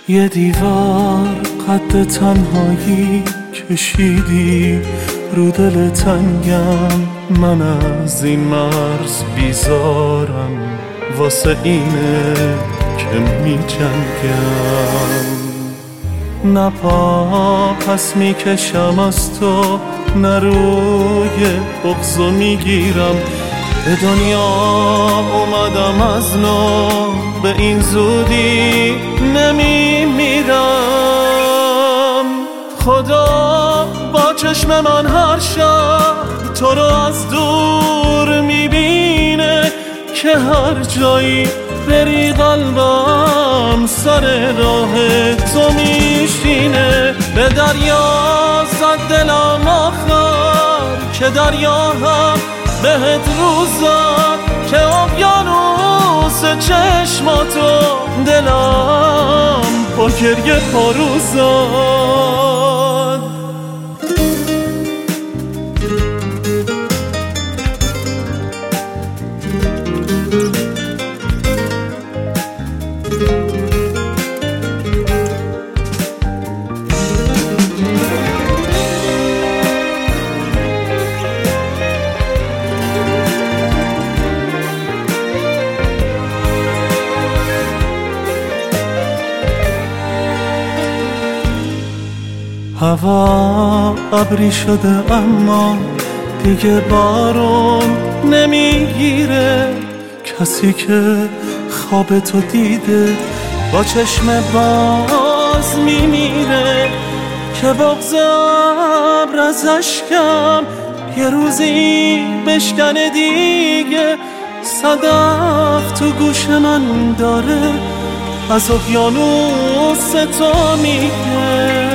یه دیوار قد تنهایی کشیدی رو دل تنگم، من از این مرز بیزارم، واسه اینه که می جنگم. نه پا پس می کشم از تو، نه روی بغضو می گیرم. به دنیا اومدم از نو، به این زودی نمی میرم. خدا با چشم من هر شب تو رو از دور میبینه، که هر جایی بری قلبم سر راه تو میشینه. به دریا زد دلم آخر که دریا هم بهت روزاد، که اقیانوس چشماتو دلم با گریه پاروزاد. هوا ابری شده اما دیگه بارون نمیگیره. کسی که خواب تو دیده با چشم باز میمیره، که بغض ابر از اشکم یه روزی بشکنه دیگه. صدف تو گوش من داره از اقیانوس تو میگه.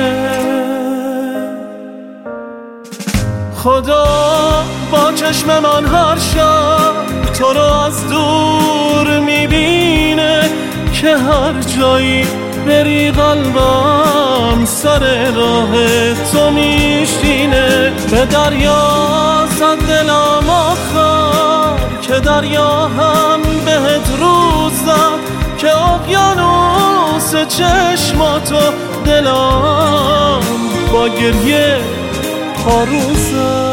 خدا با چشم من هر شب تو رو از دور میبینه، که هر جایی بری قلبم سر راه تو میشینه. به دریا زد دلم آخر که دریا هم بهت روز زد، که اقیانوس چشماتو دلم با گریه پاروزه.